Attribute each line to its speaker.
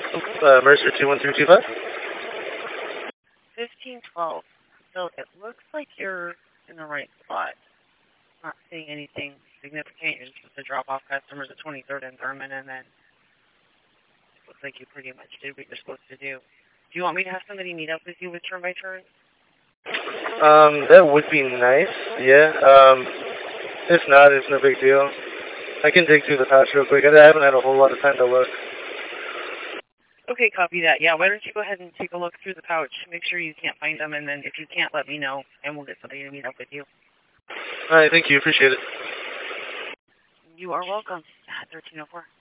Speaker 1: Mercer 21325.
Speaker 2: 1512. So it looks like you're in the right spot. Not seeing anything significant. You're supposed to drop off customers at 23rd and Thurman, and then it looks like you pretty much did what you're supposed to do. Do you want me to have somebody meet up with you with turn by turn?
Speaker 1: That would be nice, yeah. If not, it's no big deal. I can dig through the pouch real quick. I haven't had a whole lot of time to look.
Speaker 2: Okay, copy that. Yeah, why don't you go ahead and take a look through the pouch. Make sure you can't find them, and then if you can't, let me know, and we'll get somebody to meet up with you.
Speaker 1: All right, thank you. Appreciate it.
Speaker 2: You are welcome. 1304.